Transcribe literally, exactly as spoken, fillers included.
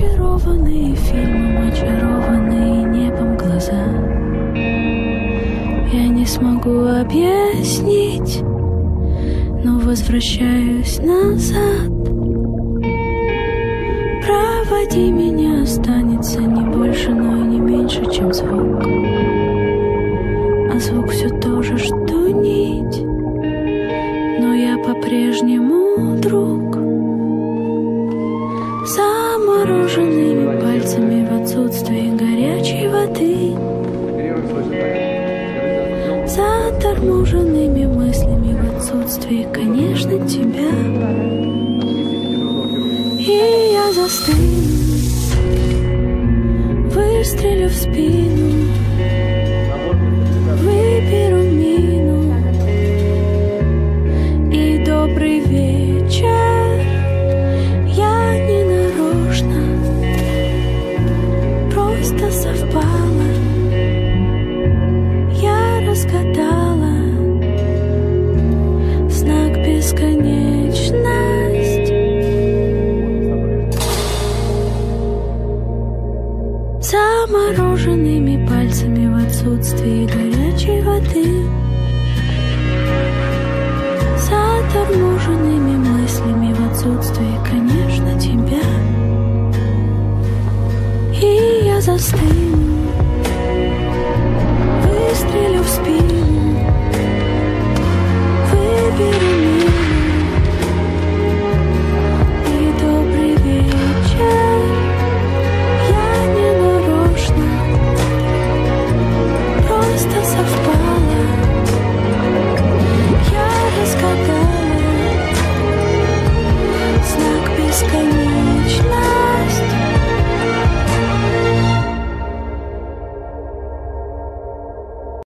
Очарованные фильмом, очарованные небом глаза. Я не смогу объяснить, но возвращаюсь назад. Проводи меня, останется не больше, но и не меньше, чем звук. А звук все то же, что нить, но я по-прежнему друг. Замороженными пальцами в отсутствии горячей воды, заторможенными мыслями в отсутствии, конечно, тебя. И я застыну, выстрелю в спину, выберу мину. И добрый вечер, я не нарочно, просто совпало. Я разгадала знак бесконечность. Замороженными пальцами в отсутствии горячей воды, заторможенными мыслями в отсутствии, конечно, тебя. И я застыла,